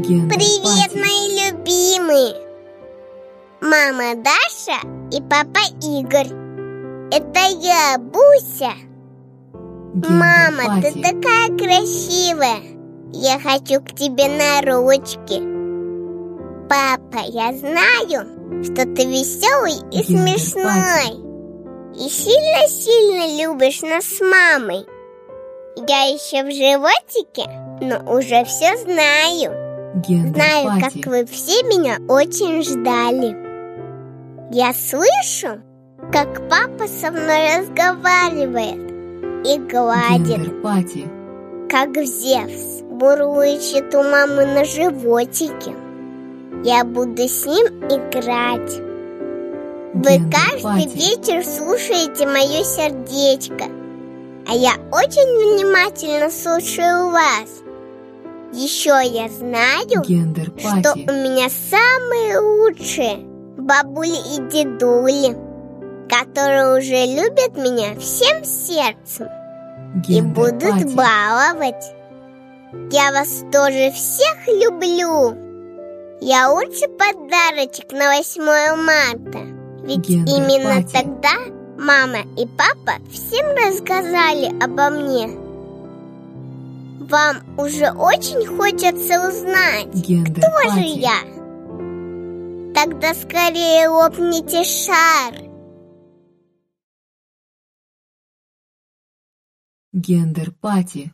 Привет, мои любимые! Мама Даша и папа Игорь. Это я, Буся. Мама, ты такая красивая. Я хочу к тебе на ручки. Папа, я знаю, что ты веселый и смешной. И сильно-сильно любишь нас с мамой. Я еще в животике, но уже все знаю. Знаю, как вы все меня очень ждали. Я слышу, как папа со мной разговаривает и гладит, как Зевс бурлычет у мамы на животике. Я буду с ним играть. Вы каждый вечер слушаете мое сердечко, а я очень внимательно слушаю вас. Еще я знаю, что у меня самые лучшие бабули и дедули, которые уже любят меня всем сердцем и будут баловать. Я вас тоже всех люблю. Я лучший подарочек на 8 марта. Ведь именно тогда мама и папа всем рассказали обо мне. Вам уже очень хочется узнать, кто же я. Тогда скорее лопните шар. Гендер-пати.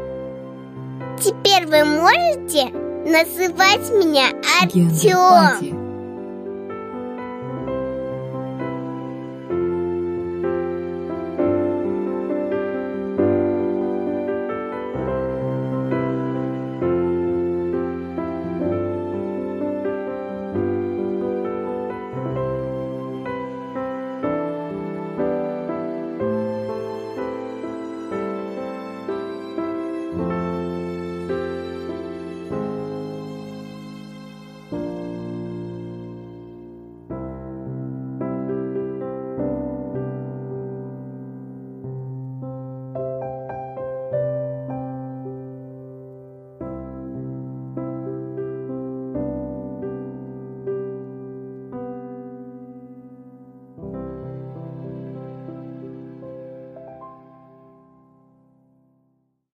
Теперь вы можете называть меня Артём.